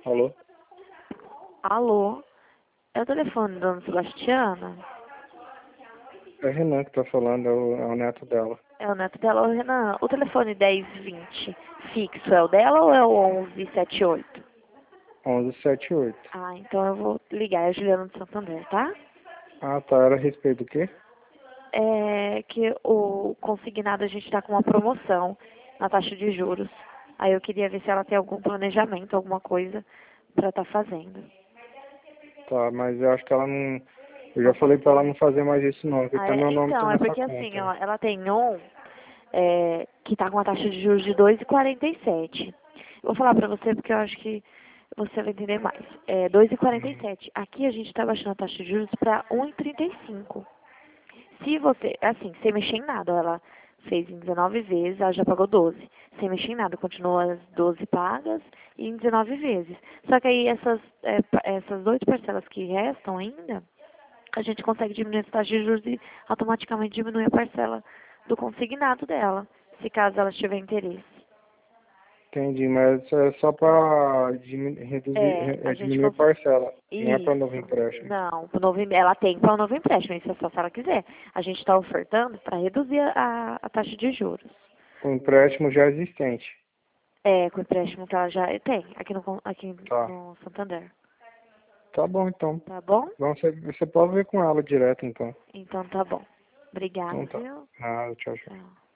Alô? Alô? É o telefone da Dona Sebastiana? É Renan que tá falando, é o neto dela. É o neto dela, ô Renan. O telefone 1020 fixo é o dela ou é o 1178? 1178. Ah, então eu vou ligar. É a Juliana de Santander, tá? Ah, tá. Era a respeito do quê? É que o consignado a gente tá com uma promoção na taxa de juros. Aí eu queria ver se ela tem algum planejamento, alguma coisa pra tá fazendo. Tá, mas eu acho que ela não... Eu já falei pra ela não fazer mais isso não, porque Ah, tá meu nome tá então, é nessa porque assim, conta. ó, ela tem um que tá com uma taxa de juros de 2,47. Vou falar pra você porque eu acho que você vai entender mais. É 2,47. Aqui a gente tá baixando a taxa de juros pra 1,35. Se você, assim, sem mexer em nada, ó, ela fez em 19 vezes, ela já pagou 12. Sem mexer em nada, continua as 12 pagas e em 19 vezes. Só que aí essas 8 parcelas que restam ainda, a gente consegue diminuir essa taxa de juros e automaticamente diminui a parcela do consignado dela, se caso ela tiver interesse. Entendi, mas é só pra reduzir, A gente diminuir a consegue. parcela, não é pra novo Isso. empréstimo. Não, ela tem para o novo empréstimo, isso é só se ela quiser. A gente está ofertando para reduzir a taxa de juros. O empréstimo já existente. É, com o empréstimo que ela já tem aqui Tá. no Santander. Tá bom, então. Tá bom? Então você pode ver com ela direto, então. Então tá bom. Obrigada, Então tá. viu? Ah, tchau, tchau. Tchau.